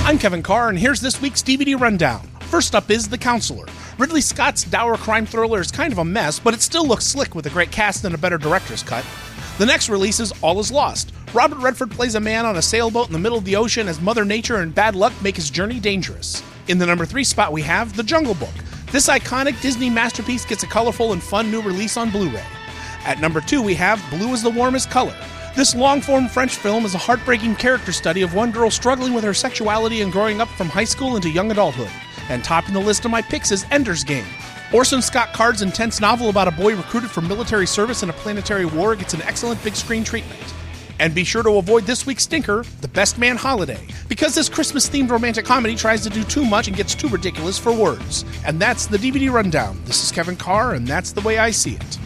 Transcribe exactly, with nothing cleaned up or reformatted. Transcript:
I'm Kevin Carr, and here's this week's D V D rundown. First up is The Counselor. Ridley Scott's dour crime thriller is kind of a mess, but it still looks slick with a great cast and a better director's cut. The next release is All Is Lost. Robert Redford plays a man on a sailboat in the middle of the ocean as Mother Nature and bad luck make his journey dangerous. In the number three spot we have The Jungle Book. This iconic Disney masterpiece gets a colorful and fun new release on Blu-ray. At number two we have Blue is the Warmest Color. This long-form French film is a heartbreaking character study of one girl struggling with her sexuality and growing up from high school into young adulthood. And topping the list of my picks is Ender's Game. Orson Scott Card's intense novel about a boy recruited for military service in a planetary war gets an excellent big screen treatment. And be sure to avoid this week's stinker, The Best Man Holiday, because this Christmas-themed romantic comedy tries to do too much and gets too ridiculous for words. And that's the D V D rundown. This is Kevin Carr, and that's the way I see it.